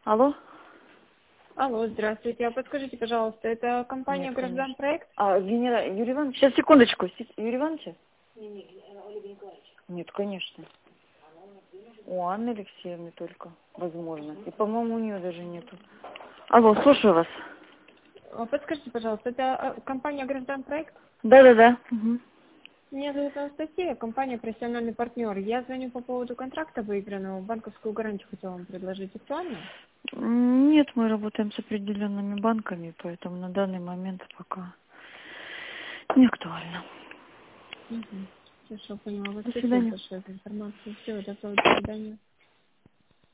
Алло? Алло, здравствуйте. А подскажите, пожалуйста, это компания Нет, «Граждан конечно. Проект»? Юрий Иванович? Сейчас, секундочку. Юрий Иванович? Нет, конечно. У Анны Алексеевны только, возможно. И, по-моему, у нее даже нету. Алло, слушаю вас. А подскажите, пожалуйста, это компания «Граждан Проект»? Да-да-да. Угу. Меня зовут Анастасия, компания «Профессиональный партнер». Я звоню по поводу контракта выигранного. Банковскую гарантию хотела вам предложить. Актуально? Нет, мы работаем с определенными банками, поэтому на данный момент пока не актуально. Угу. Хорошо, поняла. До Спасибо свидания. большое за информацию. Всего доброго, до свидания.